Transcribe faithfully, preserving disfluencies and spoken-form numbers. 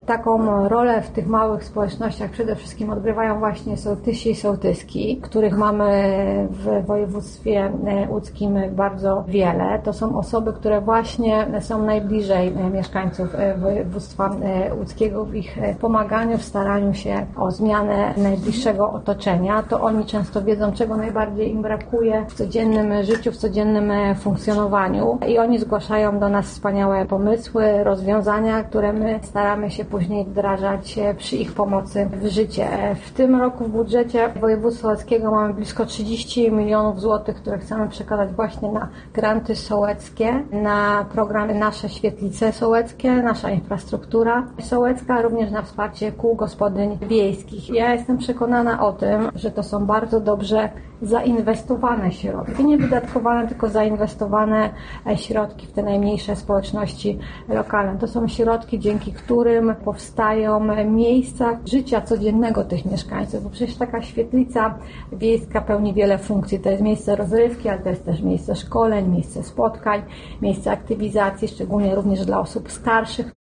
Taką rolę w tych małych społecznościach przede wszystkim odgrywają właśnie sołtysi i sołtyski, których mamy w województwie łódzkim bardzo wiele. To są osoby, które właśnie są najbliżej mieszkańców województwa łódzkiego w ich pomaganiu, w staraniu się o zmianę najbliższego otoczenia. To oni często wiedzą, czego najbardziej im brakuje w codziennym życiu, w codziennym funkcjonowaniu i oni zgłaszają do nas wspaniałe pomysły, rozwiązania, które my staramy się później wdrażać przy ich pomocy w życie. W tym roku w budżecie województwa łódzkiego mamy blisko trzydzieści milionów złotych, które chcemy przekazać właśnie na granty sołeckie, na programy Nasze Świetlice Sołeckie, Nasza Infrastruktura Sołecka, również na wsparcie kół gospodyń wiejskich. Ja jestem przekonana o tym, że to są bardzo dobrze zainwestowane środki, nie wydatkowane, tylko zainwestowane środki w te najmniejsze społeczności lokalne. To są środki, dzięki którym powstają miejsca życia codziennego tych mieszkańców, bo przecież taka świetlica wiejska pełni wiele funkcji. To jest miejsce rozrywki, ale to jest też miejsce szkoleń, miejsce spotkań, miejsce aktywizacji, szczególnie również dla osób starszych.